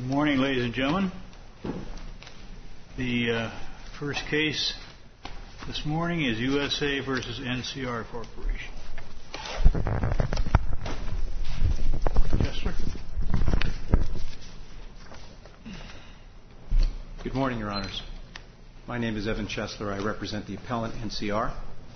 morning, ladies and gentlemen. The first case this morning is USA versus NCR Corporation. Chesler. Good morning, Your Honors. My name is Evan Chesler. I represent the appellant NCR.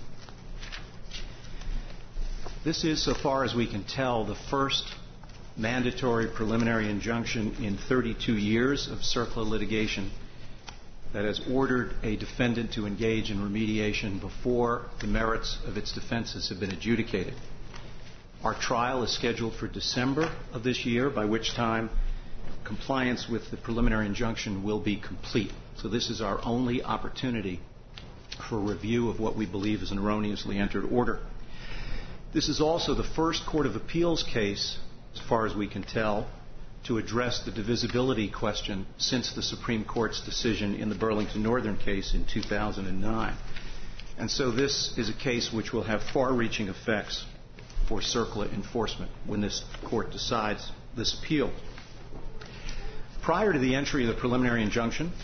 This is, so far as we can tell, the first mandatory preliminary injunction in 32 years of CERCLA litigation that has ordered a defendant to engage in remediation before the merits of its defenses have been adjudicated. Our trial is scheduled for December of this year, by which time compliance with the preliminary injunction will be complete. So this is our only opportunity for review of what we believe is an erroneously entered order. This is also the first Court of Appeals case, as far as we can tell, to address the divisibility question since the Supreme Court's decision in the Burlington Northern case in 2009. And so this is a case which will have far-reaching effects for CERCLA enforcement when this Court decides this appeal. Prior to the entry of the preliminary injunction,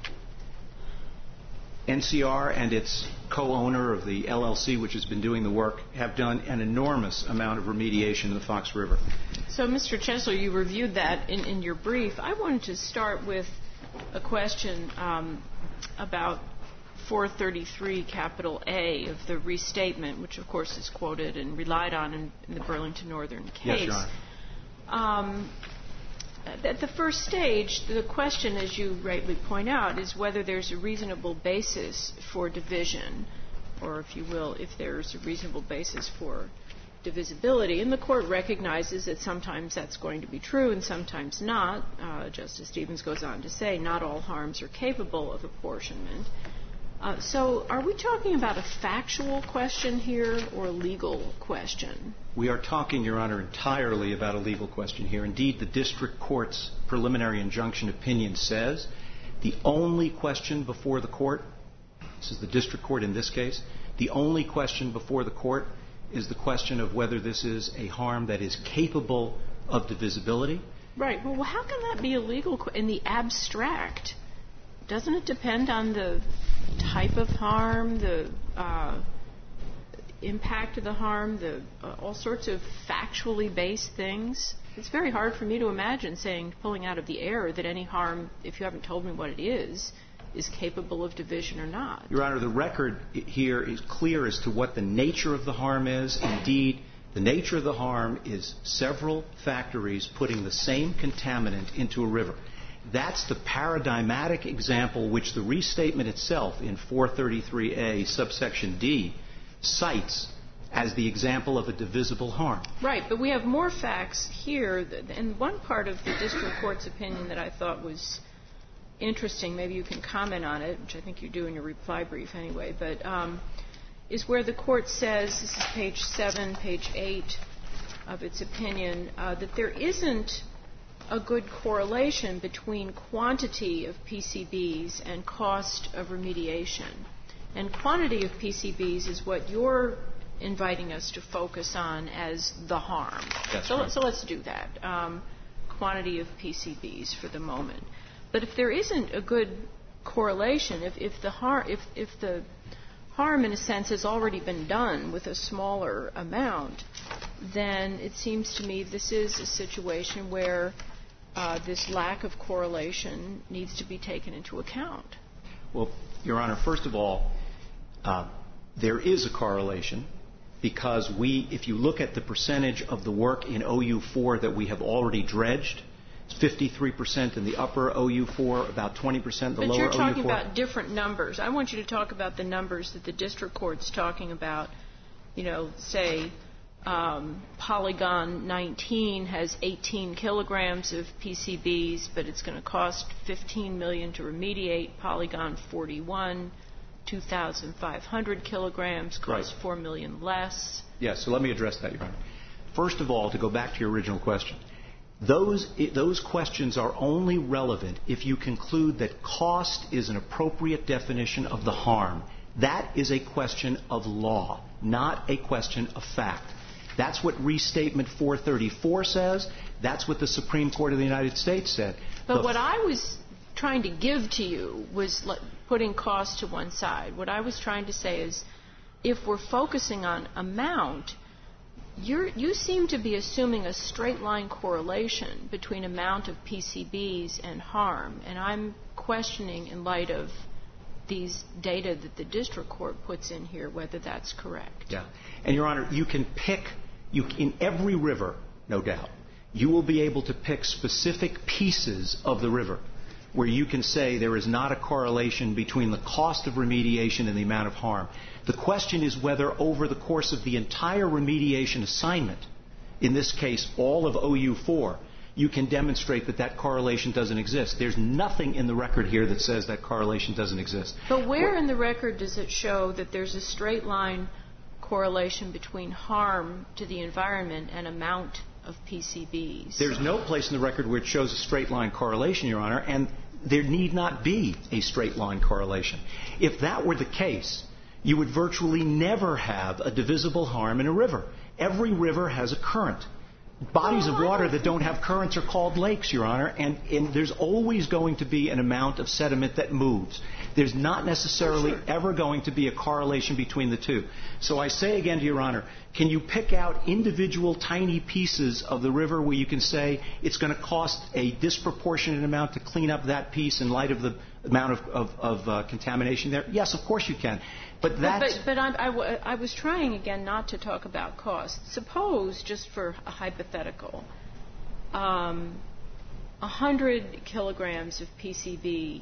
NCR and its co-owner of the LLC, which has been doing the work, have done an enormous amount of remediation in the Fox River. So, Mr. Chesler, you reviewed that in your brief. I wanted to start with a question about 433 capital A of the restatement, which, of course, is quoted and relied on in the Burlington Northern case. Yes, Your Honor. At the first stage, the question, as you rightly point out, is whether there's a reasonable basis for division, or, if you will, if there's a reasonable basis for divisibility. And the Court recognizes that sometimes that's going to be true and sometimes not. Justice Stevens goes on to say not all harms are capable of apportionment. So are we talking about a factual question here or a legal question? We are talking, Your Honor, entirely about a legal question here. Indeed, the district court's preliminary injunction opinion says the only question before the court, this is the district court in this case, the only question before the court is the question of whether this is a harm that is capable of divisibility. Right. Well, how can that be a legal in the abstract? Doesn't it depend on the type of harm, the impact of the harm, all sorts of factually based things? It's very hard for me to imagine pulling out of the air that any harm, if you haven't told me what it is capable of division or not. Your Honor, the record here is clear as to what the nature of the harm is. Indeed, the nature of the harm is several factories putting the same contaminant into a river. That's the paradigmatic example which the restatement itself in 433A subsection D cites as the example of a divisible harm. Right, but we have more facts here. And one part of the district court's opinion that I thought was interesting, maybe you can comment on it, which I think you do in your reply brief anyway, but is where the court says, this is page 7, page 8 of its opinion, that there isn't a good correlation between quantity of PCBs and cost of remediation. And quantity of PCBs is what you're inviting us to focus on as the harm. That's so, right. so let's do that. Quantity of PCBs for the moment. But if there isn't a good correlation, if the harm in a sense has already been done with a smaller amount, then it seems to me this is a situation where this lack of correlation needs to be taken into account. Well, Your Honor, first of all, there is a correlation because if you look at the percentage of the work in OU4 that we have already dredged, it's 53% in the upper OU4, about 20% the lower OU4. But you're talking about different numbers. I want you to talk about the numbers that the district court's talking about. Say Polygon 19 has 18 kilograms of PCBs, but it's going to cost $15 million to remediate. Polygon 41, 2,500 kilograms, costs $4 million less. Yes, so let me address that, Your Honor. First of all, to go back to your original question, those questions are only relevant if you conclude that cost is an appropriate definition of the harm. That is a question of law, not a question of fact. That's what Restatement 434 says. That's what the Supreme Court of the United States said. But what I was trying to give to you was putting cost to one side. What I was trying to say is, if we're focusing on amount, you seem to be assuming a straight line correlation between amount of PCBs and harm, and I'm questioning, in light of these data that the district court puts in here, whether that's correct. Yeah. And, Your Honor, you can pick, in every river, no doubt, you will be able to pick specific pieces of the river where you can say there is not a correlation between the cost of remediation and the amount of harm. The question is whether over the course of the entire remediation assignment, in this case all of OU4, you can demonstrate that that correlation doesn't exist. There's nothing in the record here that says that correlation doesn't exist. But where in the record does it show that there's a straight line correlation between harm to the environment and amount of PCBs? There's no place in the record where it shows a straight line correlation, Your Honor, and there need not be a straight line correlation. If that were the case, you would virtually never have a divisible harm in a river. Every river has a current. Bodies of water that don't have currents are called lakes, Your Honor, and there's always going to be an amount of sediment that moves. There's not necessarily ever going to be a correlation between the two. So I say again to Your Honor, can you pick out individual tiny pieces of the river where you can say it's going to cost a disproportionate amount to clean up that piece in light of the amount of contamination there? Yes, of course you can. But I was trying, again, not to talk about cost. Suppose, just for a hypothetical, 100 kilograms of PCB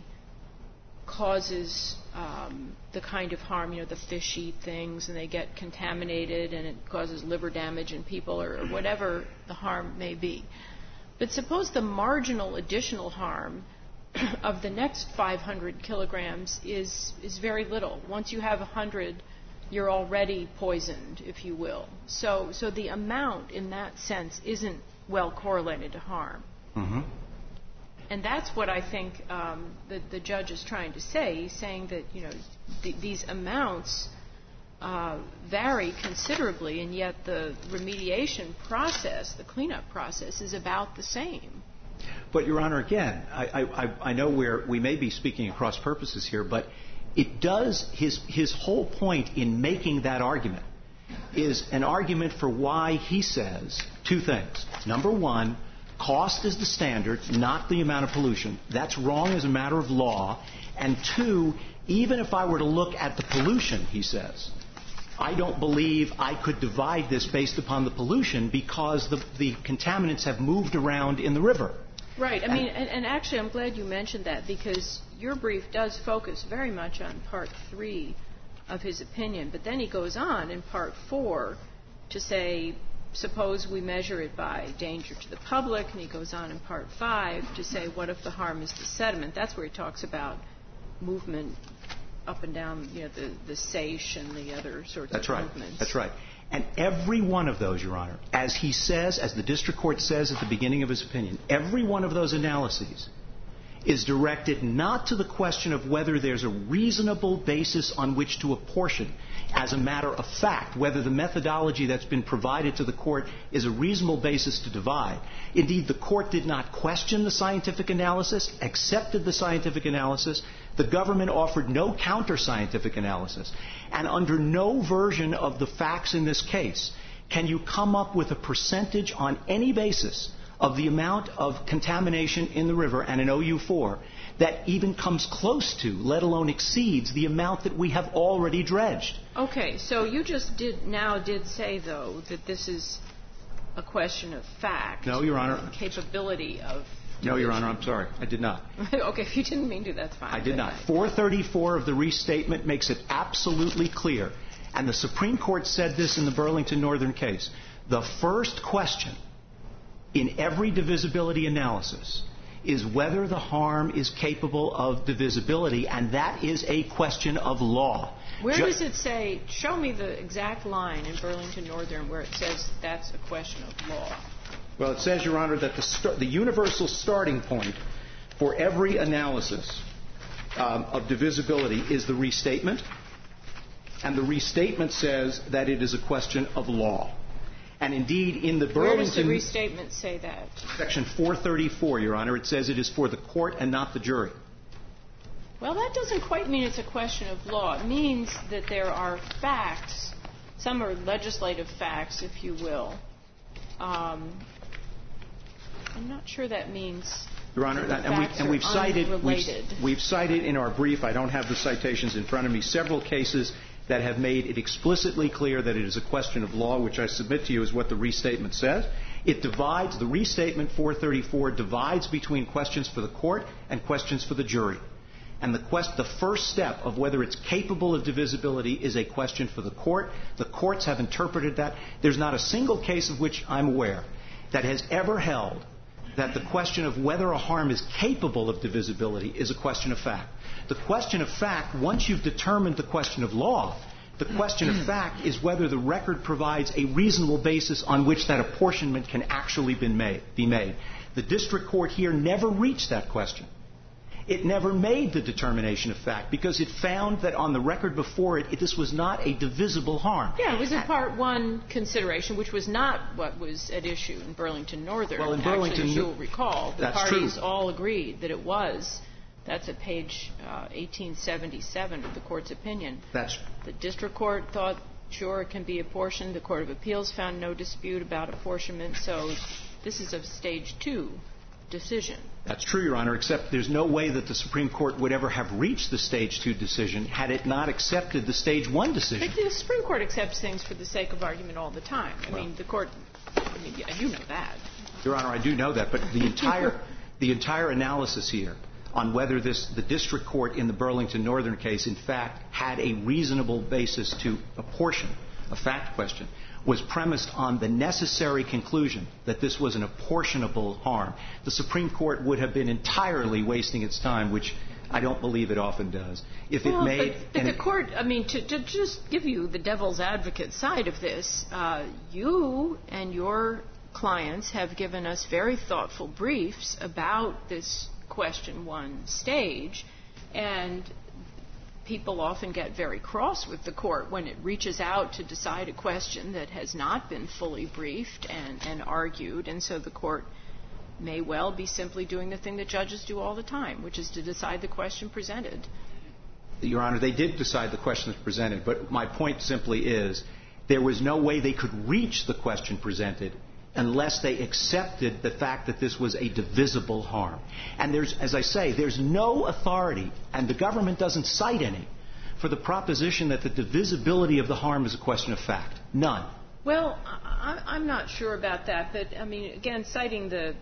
causes the kind of harm, the fish eat things and they get contaminated and it causes liver damage in people or whatever the harm may be. But suppose the marginal additional harm of the next 500 kilograms is very little. Once you have 100, you're already poisoned, if you will. So the amount in that sense isn't well correlated to harm. Mm-hmm. And that's what I think the judge is trying to say. He's saying that these amounts vary considerably, and yet the remediation process, the cleanup process, is about the same. But, Your Honor, again, I know we may be speaking across purposes here, but it does, his whole point in making that argument is an argument for why he says two things. Number one, cost is the standard, not the amount of pollution. That's wrong as a matter of law. And two, even if I were to look at the pollution, he says, I don't believe I could divide this based upon the pollution because the contaminants have moved around in the river. Right. I mean, and actually I'm glad you mentioned that because your brief does focus very much on Part 3 of his opinion. But then he goes on in Part 4 to say, suppose we measure it by danger to the public. And he goes on in Part 5 to say, what if the harm is the sediment? That's where he talks about movement up and down, the SAISH and the other sorts of movements. That's right. And every one of those, Your Honor, as he says, as the district court says at the beginning of his opinion, every one of those analyses is directed not to the question of whether there's a reasonable basis on which to apportion as a matter of fact, whether the methodology that's been provided to the court is a reasonable basis to divide. Indeed, the court did not question the scientific analysis, accepted the scientific analysis. The government offered no counter-scientific analysis. And under no version of the facts in this case can you come up with a percentage on any basis of the amount of contamination in the river and in OU4 that even comes close to, let alone exceeds, the amount that we have already dredged. Okay, so you just did say, though, that this is a question of fact. No, Your Honor. Capability of... No, Your Honor, I'm sorry. I did not. Okay, if you didn't mean to, that's fine. I did not. 434 of the restatement makes it absolutely clear, and the Supreme Court said this in the Burlington Northern case. The first question in every divisibility analysis is whether the harm is capable of divisibility, and that is a question of law. Where does it say, show me the exact line in Burlington Northern where it says that's a question of law? Well, it says, Your Honor, that the universal starting point for every analysis of divisibility is the restatement, and the restatement says that it is a question of law. And indeed, in the Where does the Burlington restatement say that? Section 434, Your Honor, it says it is for the court and not the jury. Well, that doesn't quite mean it's a question of law. It means that there are facts. Some are legislative facts, if you will. I'm not sure that means Your Honor, we've cited in our brief, I don't have the citations in front of me, several cases that have made it explicitly clear that it is a question of law, which I submit to you is what the restatement says. It divides, the restatement 434 divides between questions for the court and questions for the jury. And the first step of whether it's capable of divisibility is a question for the court. The courts have interpreted that. There's not a single case of which I'm aware that has ever held that the question of whether a harm is capable of divisibility is a question of fact. The question of fact, once you've determined the question of law, the question of fact is whether the record provides a reasonable basis on which that apportionment can actually be made. The district court here never reached that question. It never made the determination of fact because it found that on the record before it, this was not a divisible harm. Yeah, it was a Part 1 consideration, which was not what was at issue in Burlington Northern. Well, in Burlington, actually, as you'll recall, the that's parties true. all agreed that it was. That's at page 1877 of the court's opinion. The district court thought, sure, it can be apportioned. The Court of Appeals found no dispute about apportionment. So this is a Stage 2 decision. That's true, Your Honor, except there's no way that the Supreme Court would ever have reached the Stage 2 decision had it not accepted the Stage 1 decision. But the Supreme Court accepts things for the sake of argument all the time. I mean, the court, you know that. Your Honor, I do know that, but the entire analysis here on whether the district court in the Burlington Northern case, in fact, had a reasonable basis to apportion a fact question, was premised on the necessary conclusion that this was an apportionable harm. The Supreme Court would have been entirely wasting its time, which I don't believe it often does, if it made... But the court, I mean, to just give you the devil's advocate side of this, you and your clients have given us very thoughtful briefs about this Question 1 stage, and people often get very cross with the court when it reaches out to decide a question that has not been fully briefed and argued, and so the court may well be simply doing the thing that judges do all the time, which is to decide the question presented. Your Honor, they did decide the question that's presented, but my point simply is there was no way they could reach the question presented unless they accepted the fact that this was a divisible harm. And there's, as I say, there's no authority, and the government doesn't cite any, for the proposition that the divisibility of the harm is a question of fact. None. Well, I'm not sure about that, but, I mean, again, citing the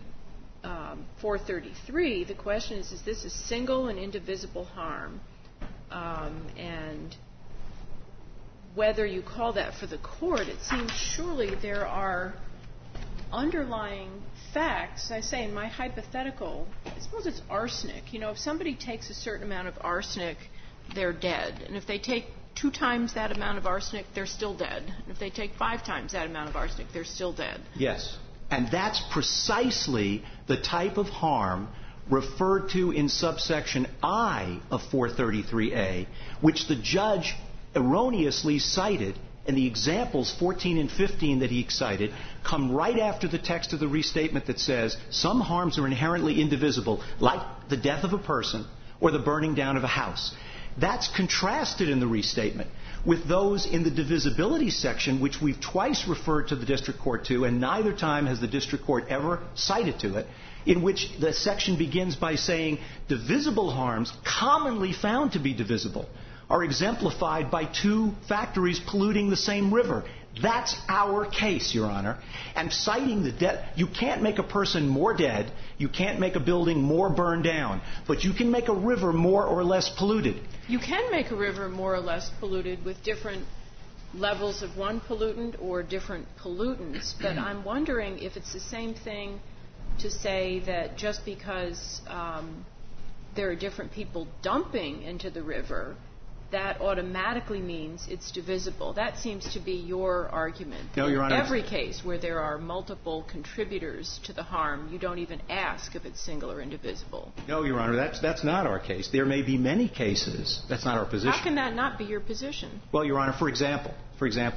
433, the question is this a single and indivisible harm? And whether you call that for the court, it seems surely there are underlying facts. I say in my hypothetical, I suppose it's arsenic. You know, if somebody takes a certain amount of arsenic, they're dead. And if they take 2 times that amount of arsenic, they're still dead. And if they take 5 times that amount of arsenic, they're still dead. Yes. And that's precisely the type of harm referred to in subsection I of 433A, which the judge erroneously cited. And the examples, 14 and 15, that he cited come right after the text of the restatement that says some harms are inherently indivisible, like the death of a person or the burning down of a house. That's contrasted in the restatement with those in the divisibility section, which we've twice referred to the district court to, and neither time has the district court ever cited to it, in which the section begins by saying divisible harms commonly found to be divisible are exemplified by 2 factories polluting the same river. That's our case, Your Honor. And citing the death, you can't make a person more dead, you can't make a building more burned down, but you can make a river more or less polluted. You can make a river more or less polluted with different levels of one pollutant or different pollutants, but I'm wondering if it's the same thing to say that just because there are different people dumping into the river, that automatically means it's divisible. That seems to be your argument. No, Your Honor. In every case where there are multiple contributors to the harm, you don't even ask if it's single or indivisible. No, Your Honor, that's not our case. There may be many cases. That's not our position. How can that not be your position? Well, Your Honor, for example,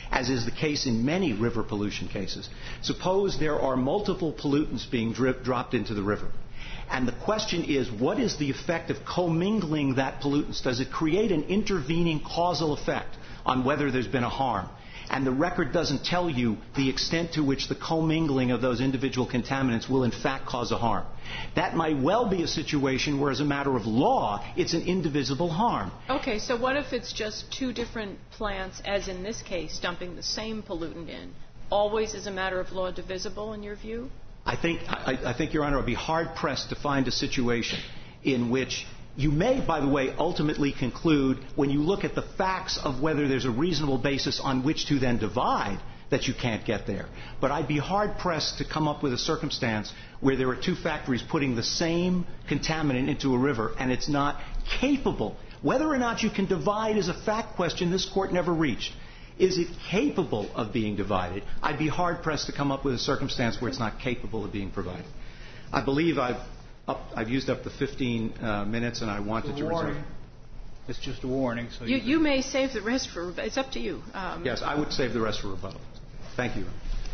as is the case in many river pollution cases. Suppose there are multiple pollutants being dropped into the river. And the question is, what is the effect of commingling that pollutants? Does it create an intervening causal effect on whether there's been a harm? And the record doesn't tell you the extent to which the commingling of those individual contaminants will in fact cause a harm. That might well be a situation where, as a matter of law, it's an indivisible harm. Okay, so what if it's just two different plants, as in this case, dumping the same pollutant in? Always, as a matter of law, divisible in your view? I think, Your Honor, it would be hard-pressed to find a situation in which you may, by the way, ultimately conclude, when you look at the facts of whether there's a reasonable basis on which to then divide, that you can't get there. But I'd be hard-pressed to come up with a circumstance where there are two factories putting the same contaminant into a river and it's not capable. Whether or not you can divide is a fact question this Court never reached. Is it capable of being divided? I'd be hard-pressed to come up with a circumstance where it's not capable of being provided. I believe I've used up the 15 minutes, and I wanted to reserve. It's just a warning. So you may save the rest for... It's up to you. Yes, I would save the rest for rebuttal. Thank you.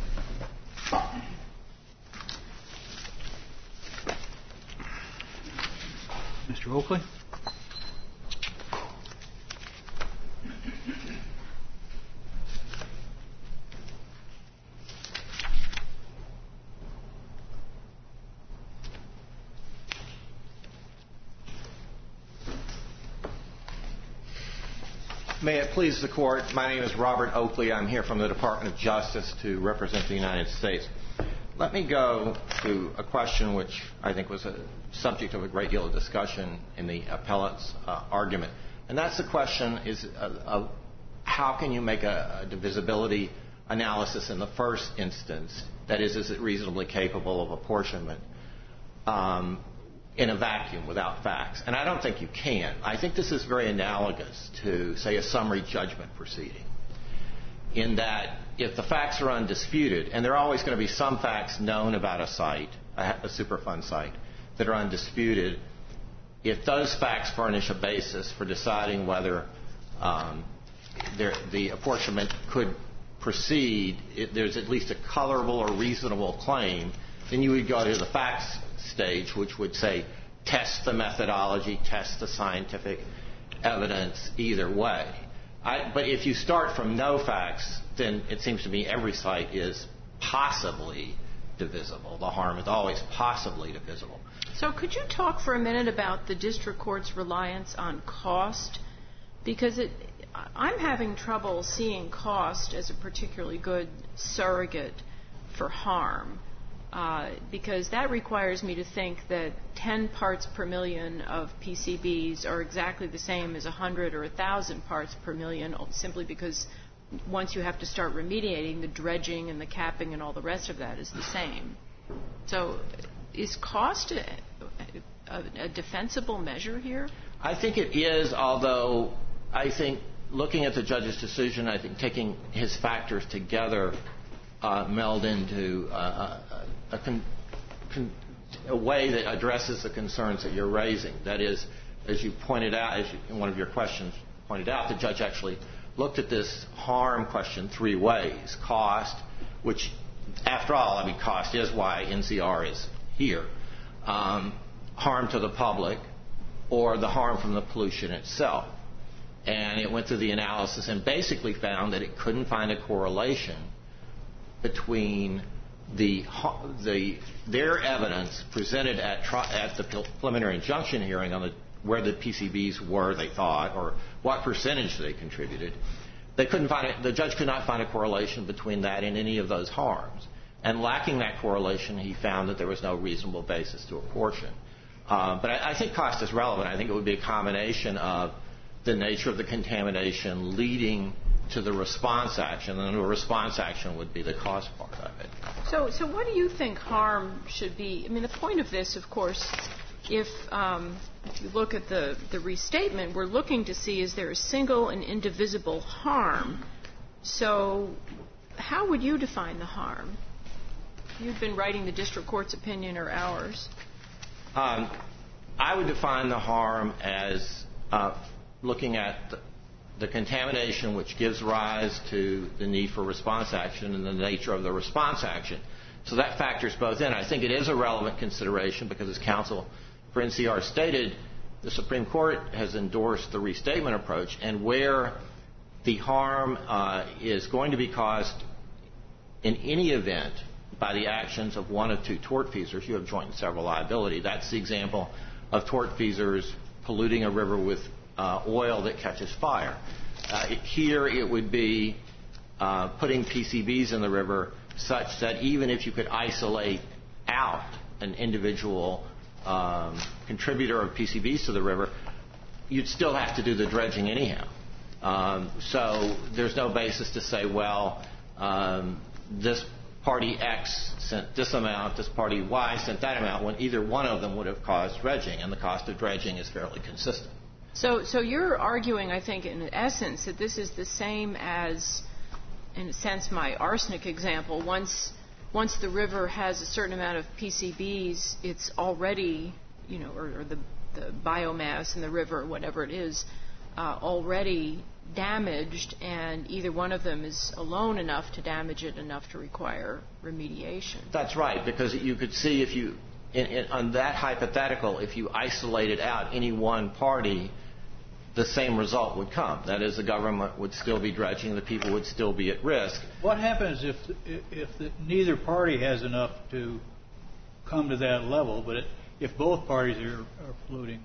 Mr. Oakley? May it please the Court, my name is Robert Oakley. I'm here from the Department of Justice to represent the United States. Let me go to a question which I think was a subject of a great deal of discussion in the appellate's argument. And that's the question of how can you make a divisibility analysis in the first instance? That is it reasonably capable of apportionment in a vacuum without facts? And I don't think you can. I think this is very analogous to, say, a summary judgment proceeding, in that if the facts are undisputed, and there are always going to be some facts known about a site, a Superfund site, that are undisputed, if those facts furnish a basis for deciding whether the apportionment could proceed, if there's at least a colorable or reasonable claim, then you would go to the facts stage, which would say test the methodology, test the scientific evidence either way. But if you start from no facts, then it seems to me every site is possibly divisible. The harm is always possibly divisible. So could you talk for a minute about the district court's reliance on cost? Because I'm having trouble seeing cost as a particularly good surrogate for harm. Because that requires me to think that 10 parts per million of PCBs are exactly the same as 100 or 1,000 parts per million, simply because once you have to start remediating, the dredging and the capping and all the rest of that is the same. So is cost a defensible measure here? I think it is, although I think looking at the judge's decision, I think taking his factors together meld into a way that addresses the concerns that you're raising. That is, as you pointed out, as in one of your questions pointed out, the judge actually looked at this harm question three ways. Cost, which, after all, cost is why NCR is here. Harm to the public, or the harm from the pollution itself. And it went through the analysis and basically found that it couldn't find a correlation between their evidence presented at the preliminary injunction hearing on where the PCBs were, they thought, or what percentage they contributed. They couldn't find it. The judge could not find a correlation between that and any of those harms. And lacking that correlation, he found that there was no reasonable basis to apportion. But I think cost is relevant. I think it would be a combination of the nature of the contamination leading to the response action, and the response action would be the cost part of it. So what do you think harm should be? I mean, the point of this, of course, if you look at the restatement, we're looking to see is there a single and indivisible harm. So how would you define the harm? You've been writing the district court's opinion or ours. I would define the harm as looking at the contamination which gives rise to the need for response action and the nature of the response action. So that factors both in. I think it is a relevant consideration because, as counsel for NCR stated, the Supreme Court has endorsed the restatement approach, and where the harm is going to be caused in any event by the actions of one of two tortfeasors, you have joint and several liability. That's the example of tortfeasors polluting a river with oil that catches fire. Here it would be putting PCBs in the river such that even if you could isolate out an individual contributor of PCBs to the river, you'd still have to do the dredging anyhow. So there's no basis to say, well, this party X sent this amount, this party Y sent that amount, when either one of them would have caused dredging, and the cost of dredging is fairly consistent. So you're arguing, I think, in essence, that this is the same as, in a sense, my arsenic example. Once the river has a certain amount of PCBs, it's already, or the biomass in the river, or whatever it is, already damaged, and either one of them is alone enough to damage it enough to require remediation. That's right, because you could see if you, on that hypothetical, if you isolated out any one party, the same result would come. That is, the government would still be dredging, the people would still be at risk. What happens if neither party has enough to come to that level, but if both parties are polluting?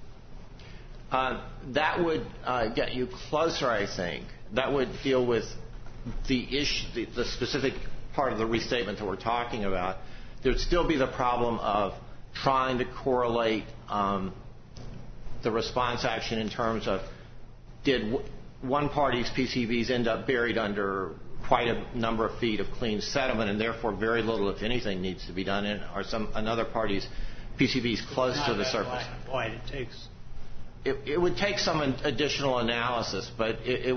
That would get you closer, I think. That would deal with the issue, the specific part of the restatement that we're talking about. There would still be the problem of trying to correlate the response action in terms of, did one party's PCBs end up buried under quite a number of feet of clean sediment, and therefore very little, if anything, needs to be done, or another party's PCBs close to the surface? It would take some additional analysis, but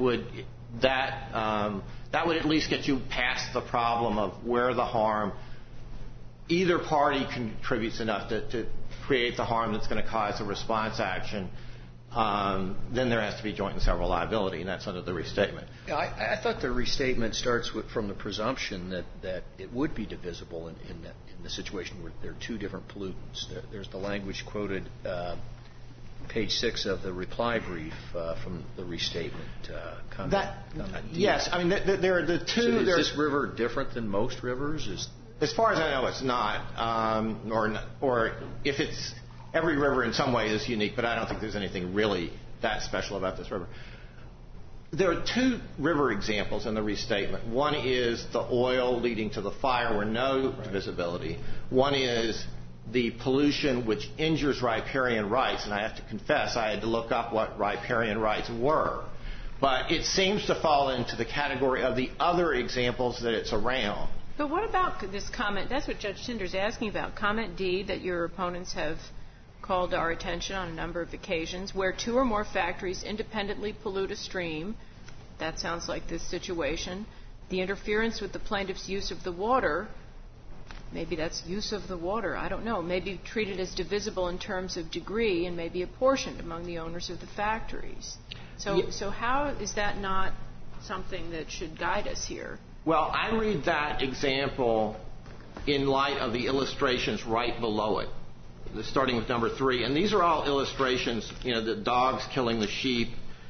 that would at least get you past the problem of where the harm, either party contributes enough to create the harm that's going to cause a response action. Then there has to be joint and several liability, and that's under the restatement. Yeah, I thought the restatement starts from the presumption that it would be divisible in the situation where there are two different pollutants. There's the language quoted page 6 of the reply brief from the restatement. Yes, I mean there are the two. So is this river different than most rivers? As far as I know, it's not. Or if it's, every river in some way is unique, but I don't think there's anything really that special about this river. There are two river examples in the restatement. One is the oil leading to the fire where no divisibility. One is the pollution which injures riparian rights, and I have to confess I had to look up what riparian rights were. But it seems to fall into the category of the other examples that it's around. But what about this comment? That's what Judge Tinder's asking about. Comment D that your opponents have called to our attention on a number of occasions, where two or more factories independently pollute a stream. That sounds like this situation. The interference with the plaintiff's use of the water, maybe that's use of the water, I don't know, maybe treated as divisible in terms of degree and maybe apportioned among the owners of the factories. So how is that not something that should guide us here? Well, I read that example in light of the illustrations right below it, starting with number 3. And these are all illustrations, the dogs killing the sheep,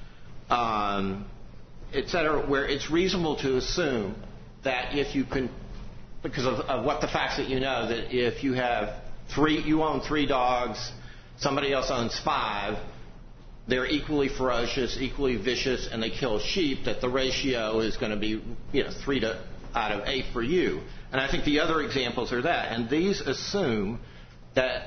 et cetera, where it's reasonable to assume that if you can, because of what the facts that that if you have you own 3 dogs, somebody else owns 5, they're equally ferocious, equally vicious, and they kill sheep, that the ratio is going to be 3 out of 8 for you. And I think the other examples are that. And these assume that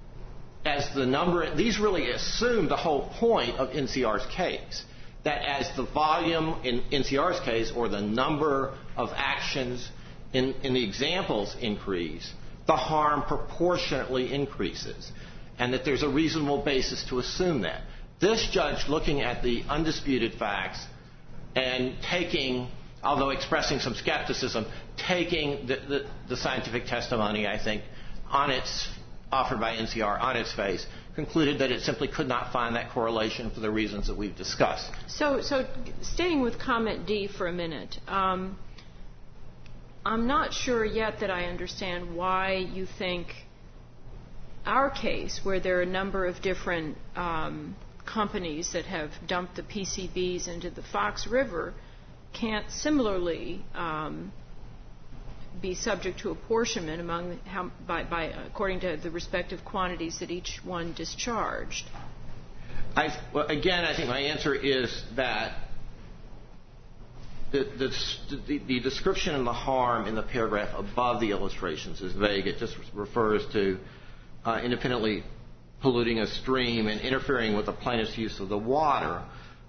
these really assume the whole point of NCR's case, that as the volume in NCR's case or the number of actions in the examples increase, the harm proportionately increases, and that there's a reasonable basis to assume that. This judge, looking at the undisputed facts and taking, although expressing some skepticism, taking the scientific testimony, I think, offered by NCR on its face, concluded that it simply could not find that correlation for the reasons that we've discussed. So staying with comment D for a minute, I'm not sure yet that I understand why you think our case, where there are a number of different companies that have dumped the PCBs into the Fox River, can't similarly be subject to apportionment among according to the respective quantities that each one discharged. Again, I think my answer is that the description of the harm in the paragraph above the illustrations is vague. It just refers to independently polluting a stream and interfering with the plaintiff's use of the water.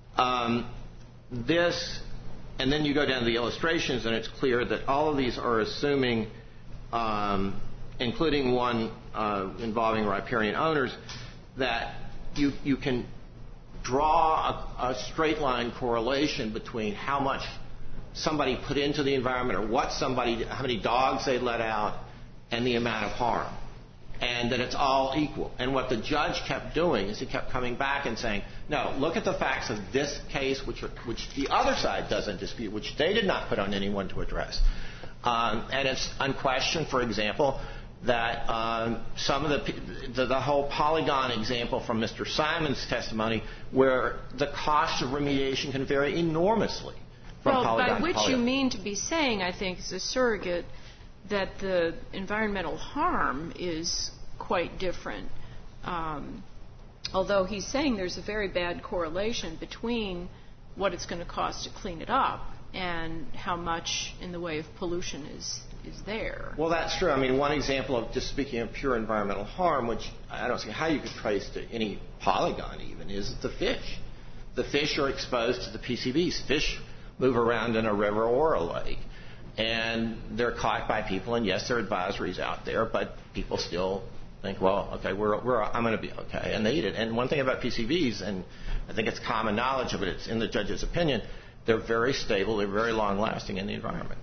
And then you go down to the illustrations, and it's clear that all of these are assuming, including one involving riparian owners, that you can draw a straight line correlation between how much somebody put into the environment or how many dogs they let out and the amount of harm, and that it's all equal. And what the judge kept doing is he kept coming back and saying, no, look at the facts of this case, which the other side doesn't dispute, which they did not put on anyone to address. And it's unquestioned, for example, that some of the whole polygon example from Mr. Simon's testimony, where the cost of remediation can vary enormously from polygon to polygon. By which you mean to be saying, I think, as a surrogate, that the environmental harm is quite different. Although he's saying there's a very bad correlation between what it's going to cost to clean it up and how much in the way of pollution is there. Well, that's true. I mean, one example of just speaking of pure environmental harm, which I don't see how you could trace to any polygon even, is the fish. The fish are exposed to the PCBs. Fish move around in a river or a lake, and they're caught by people. And yes, there are advisories out there, but people still think, well, okay, I'm going to be okay, and they eat it. And one thing about PCBs, and I think it's common knowledge, but it's in the judge's opinion, they're very stable, they're very long-lasting in the environment.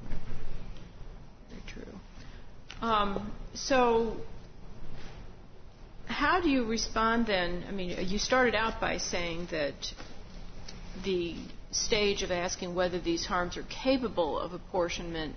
Very true. So how do you respond then? I mean, you started out by saying that the stage of asking whether these harms are capable of apportionment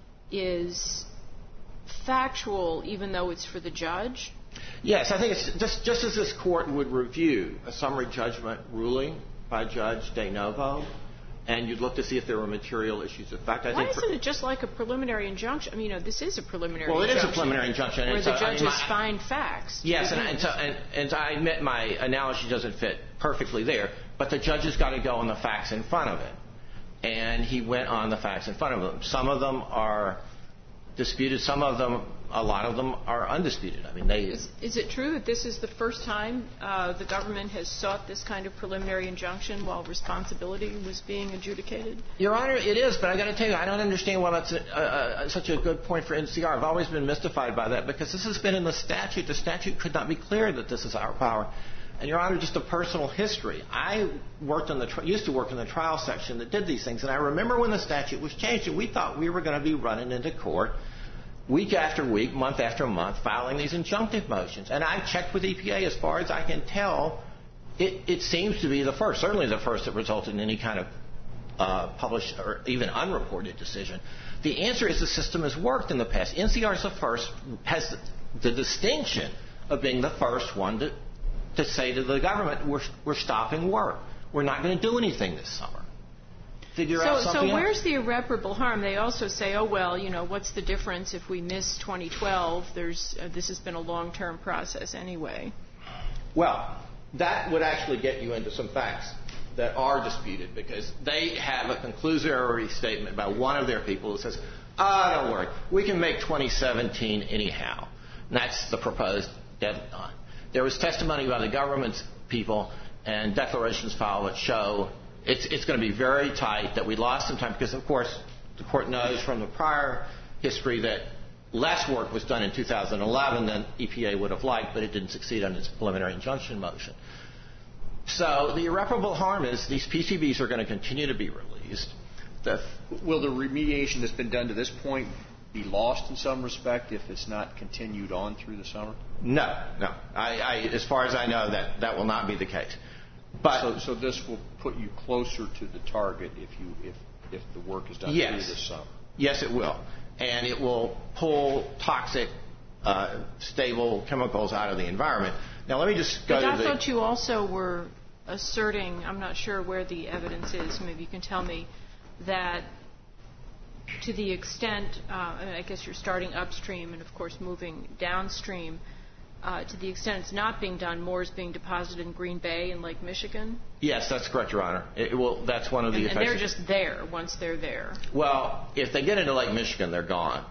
is factual, even though it's for the judge? Yes, I think it's just as this court would review a summary judgment ruling by Judge De Novo, and you'd look to see if there were material issues of fact. Why isn't it just like a preliminary injunction? I mean, this is a preliminary injunction. Well, it is a preliminary injunction. Where the judges find facts. Yes, and I admit my analogy doesn't fit perfectly there, but the judge has got to go on the facts in front of it. And he went on the facts in front of them. Some of them are disputed. Some of them, a lot of them, are undisputed. I mean, Is it true that this is the first time the government has sought this kind of preliminary injunction while responsibility was being adjudicated? Your Honor, it is, but I got to tell you, I don't understand why that's such a good point for NCR. I've always been mystified by that because this has been in the statute. The statute could not be clearer that this is our power. And, Your Honor, just a personal history. I used to work in the trial section that did these things, and I remember when the statute was changed, and we thought we were going to be running into court week after week, month after month, filing these injunctive motions. And I checked with EPA. As far as I can tell, it seems to be the first, certainly the first that resulted in any kind of published or even unreported decision. The answer is the system has worked in the past. NCR is the first, has the distinction of being the first one to say to the government, we're stopping work. We're not going to do anything this summer. So where's the irreparable harm? They also say, oh, well, what's the difference if we miss 2012? This has been a long-term process anyway. Well, that would actually get you into some facts that are disputed because they have a conclusory statement by one of their people who says, don't worry, we can make 2017 anyhow. And that's the proposed deadline. There was testimony by the government's people and declarations filed that show it's going to be very tight, that we lost some time because, of course, the court knows from the prior history that less work was done in 2011 than EPA would have liked, but it didn't succeed on its preliminary injunction motion. So the irreparable harm is these PCBs are going to continue to be released. Will the remediation that's been done to this point be lost in some respect if it's not continued on through the summer? No. As far as I know, that will not be the case. But so this will put you closer to the target if the work is done through the summer. Yes, it will, and it will pull toxic, stable chemicals out of the environment. Now, let me just go to I thought you also were asserting, I'm not sure where the evidence is, maybe you can tell me, that to the extent, I guess you're starting upstream and, of course, moving downstream, to the extent it's not being done, more is being deposited in Green Bay and Lake Michigan? Yes, that's correct, Your Honor. That's one of the effects. And they're just there once they're there. Well, if they get into Lake Michigan, they're gone.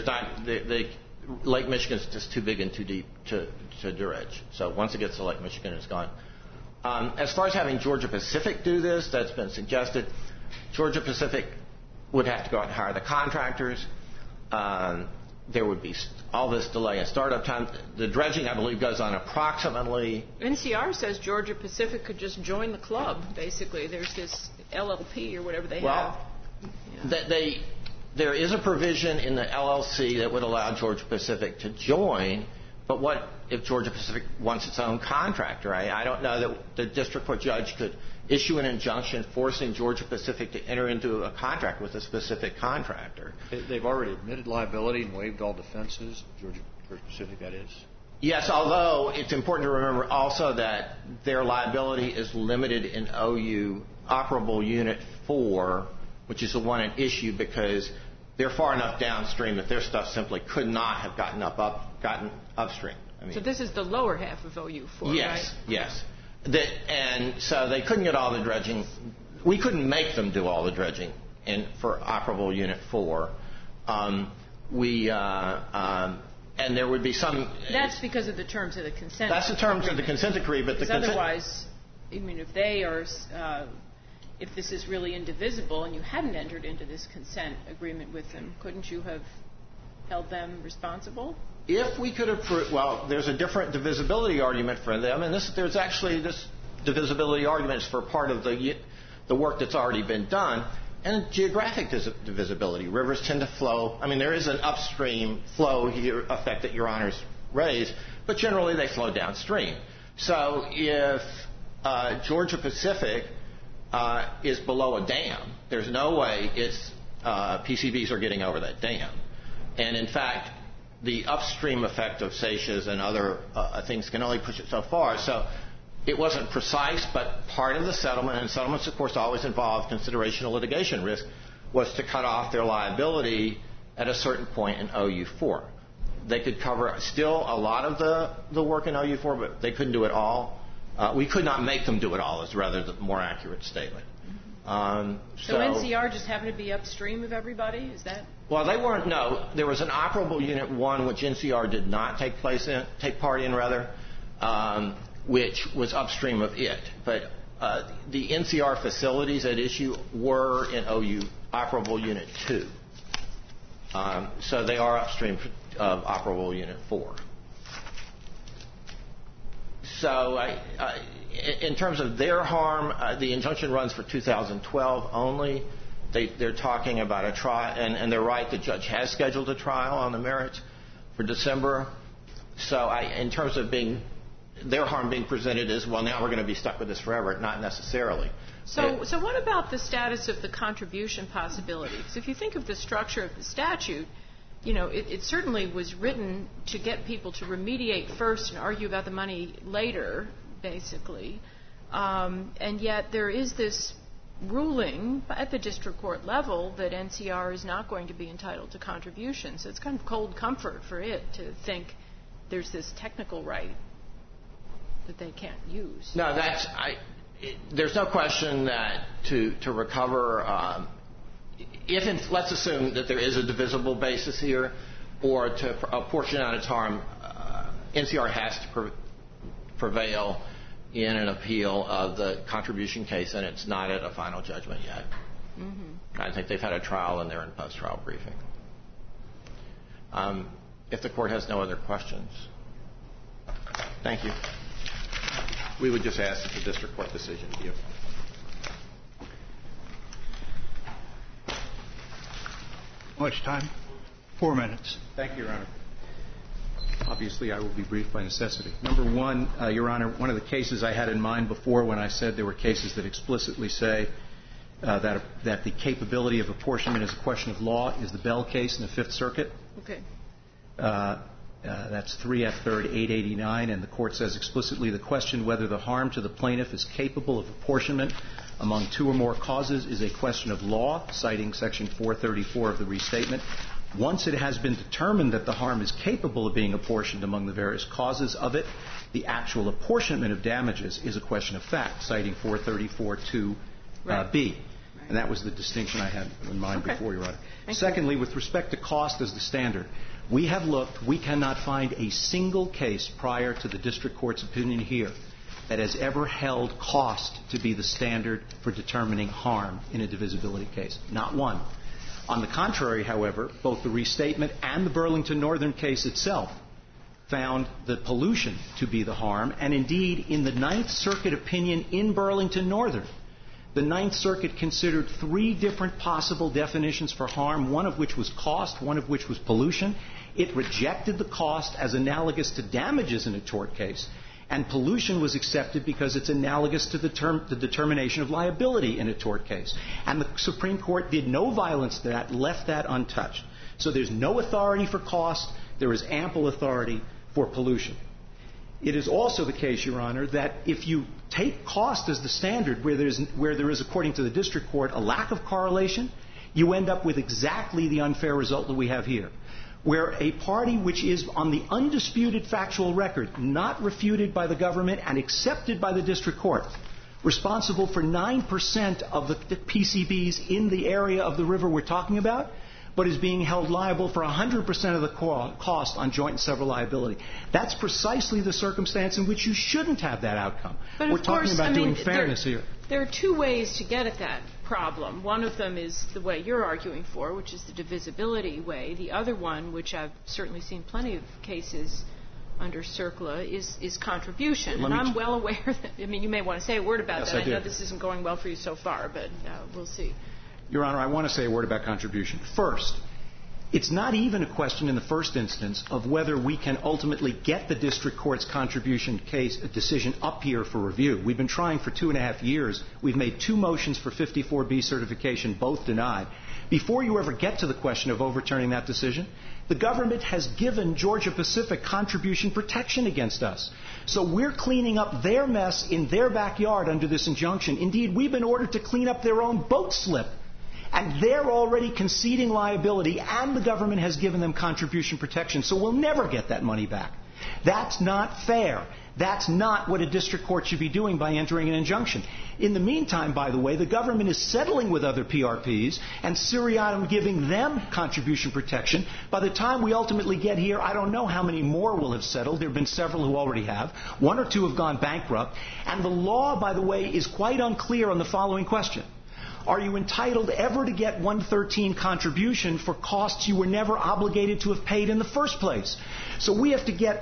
Lake Michigan's just too big and too deep to dredge. So once it gets to Lake Michigan, it's gone. As far as having Georgia Pacific do this, that's been suggested. Georgia Pacific would have to go out and hire the contractors. There would be all this delay in startup time. The dredging, I believe, goes on approximately... NCR says Georgia Pacific could just join the club, basically. There's this LLP or whatever they have. There is a provision in the LLC that would allow Georgia Pacific to join, but what if Georgia Pacific wants its own contractor? I don't know that the district court judge could issue an injunction forcing Georgia Pacific to enter into a contract with a specific contractor. They've already admitted liability and waived all defenses, Georgia Pacific, that is? Yes, although it's important to remember also that their liability is limited in OU Operable Unit 4, which is the one at issue, because they're far enough downstream that their stuff simply could not have gotten upstream. So this is the lower half of OU4, right? Yes. And so they couldn't get all the dredging. We couldn't make them do all the dredging for Operable Unit 4. And there would be some... That's because of the terms of the consent. That's the terms of the consent decree, but otherwise, I mean, if they are... if this is really indivisible and you hadn't entered into this consent agreement with them, couldn't you have held them responsible? If we could have... Well, there's a different divisibility argument for them, and there's actually this divisibility argument for part of the work that's already been done, and geographic divisibility. Rivers tend to flow. I mean, there is an upstream flow here effect that Your Honors raised, but generally they flow downstream. So if Georgia Pacific is below a dam, there's no way its PCBs are getting over that dam. And in fact, the upstream effect of seiches and other things can only push it so far. So it wasn't precise, but part of the settlement, and settlements, of course, always involve consideration of litigation risk, was to cut off their liability at a certain point in OU4. They could cover still a lot of the work in OU4, but they couldn't do it all. We could not make them do it all, is rather the more accurate statement. So NCR just happened to be upstream of everybody? Is that... Well, they weren't. No, there was an Operable Unit 1, which NCR did not take part in, which was upstream of it. But the NCR facilities at issue were in OU Operable Unit 2. So they are upstream of Operable Unit 4. So in terms of their harm, the injunction runs for 2012 only. They're talking about a trial, and they're right, the judge has scheduled a trial on the merits for December. So in terms of their harm being presented as, well, now we're going to be stuck with this forever, not necessarily. So what about the status of the contribution possibility? Because if you think of the structure of the statute, you know, it certainly was written to get people to remediate first and argue about the money later, basically. And yet there is this ruling at the district court level that NCR is not going to be entitled to contributions. So it's kind of cold comfort for it to think there's this technical right that they can't use. No, there's no question that to recover, let's assume that there is a divisible basis here, or to apportion out its harm, NCR has to prevail in an appeal of the contribution case, and it's not at a final judgment yet. Mm-hmm. I think they've had a trial and they're in post-trial briefing. If the court has no other questions, thank you. We would just ask that the district court decision be affirmed. How much time? 4 minutes. Thank you, Your Honor. Obviously, I will be brief by necessity. Number one, Your Honor, one of the cases I had in mind before when I said there were cases that explicitly say that the capability of apportionment is a question of law is the Bell case in the Fifth Circuit. Okay. That's 3F 3rd 889, and the Court says explicitly the question whether the harm to the plaintiff is capable of apportionment among two or more causes is a question of law, citing Section 434 of the Restatement. Once it has been determined that the harm is capable of being apportioned among the various causes of it, the actual apportionment of damages is a question of fact, citing 434-2B. Right. And that was the distinction I had in mind before, Your Honor. Secondly, with respect to cost as the standard, we have looked. We cannot find a single case prior to the district court's opinion here that has ever held cost to be the standard for determining harm in a divisibility case. Not one. On the contrary, however, both the Restatement and the Burlington Northern case itself found the pollution to be the harm, and indeed, in the Ninth Circuit opinion in Burlington Northern, the Ninth Circuit considered three different possible definitions for harm, one of which was cost, one of which was pollution. It rejected the cost as analogous to damages in a tort case, and pollution was accepted because it's analogous to the determination of liability in a tort case. And the Supreme Court did no violence to that, left that untouched. So there's no authority for cost. There is ample authority for pollution. It is also the case, Your Honor, that if you take cost as the standard where there is, according to the district court, a lack of correlation, you end up with exactly the unfair result that we have here, where a party which is on the undisputed factual record, not refuted by the government and accepted by the district court, responsible for 9% of the PCBs in the area of the river we're talking about, but is being held liable for 100% of the cost on joint and several liability. That's precisely the circumstance in which you shouldn't have that outcome. But we're talking about doing fairness here. There are two ways to get at that problem. One of them is the way you're arguing for, which is the divisibility way. The other one, which I've certainly seen plenty of cases under CERCLA, is contribution. And I'm well aware that, I mean, you may want to say a word about that. I know this isn't going well for you so far, but we'll see. Your Honor, I want to say a word about contribution. First, it's not even a question in the first instance of whether we can ultimately get the district court's contribution case decision up here for review. We've been trying for 2.5 years. We've made 2 motions for 54B certification, both denied. Before you ever get to the question of overturning that decision, the government has given Georgia Pacific contribution protection against us. So we're cleaning up their mess in their backyard under this injunction. Indeed, we've been ordered to clean up their own boat slip. And they're already conceding liability, and the government has given them contribution protection. So we'll never get that money back. That's not fair. That's not what a district court should be doing by entering an injunction. In the meantime, by the way, the government is settling with other PRPs and Seriatim giving them contribution protection. By the time we ultimately get here, I don't know how many more will have settled. There have been several who already have. 1 or 2 have gone bankrupt. And the law, by the way, is quite unclear on the following question. Are you entitled ever to get 113 contribution for costs you were never obligated to have paid in the first place? So we have to get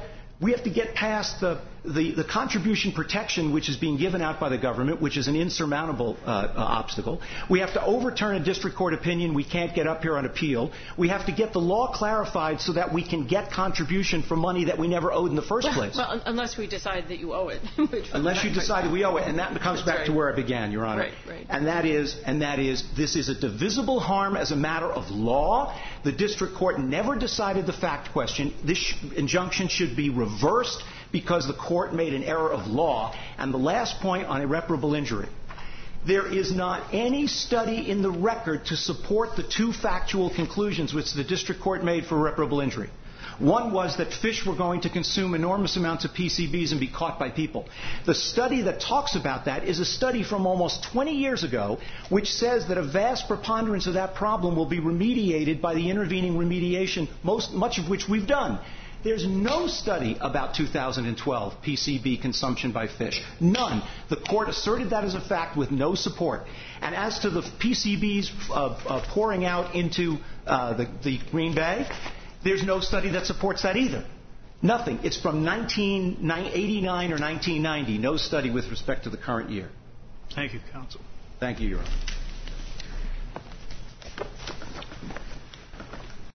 past the contribution protection which is being given out by the government, which is an insurmountable obstacle. We have to overturn a district court opinion we can't get up here on appeal. We have to get the law clarified so that we can get contribution for money that we never owed in the first place. Well, unless we decide that you owe it. Unless you decide that we owe it. And that comes back to where I began, Your Honor. Right. And that is, this is a divisible harm as a matter of law. The district court never decided the fact question. This injunction should be reversed because the court made an error of law. And the last point on irreparable injury. There is not any study in the record to support the 2 factual conclusions which the district court made for irreparable injury. One was that fish were going to consume enormous amounts of PCBs and be caught by people. The study that talks about that is a study from almost 20 years ago, which says that a vast preponderance of that problem will be remediated by the intervening remediation, much of which we've done. There's no study about 2012 PCB consumption by fish. None. The court asserted that as a fact with no support. And as to the PCBs pouring out into the Green Bay, there's no study that supports that either. Nothing. It's from 1989 or 1990. No study with respect to the current year. Thank you, counsel. Thank you, Your Honor.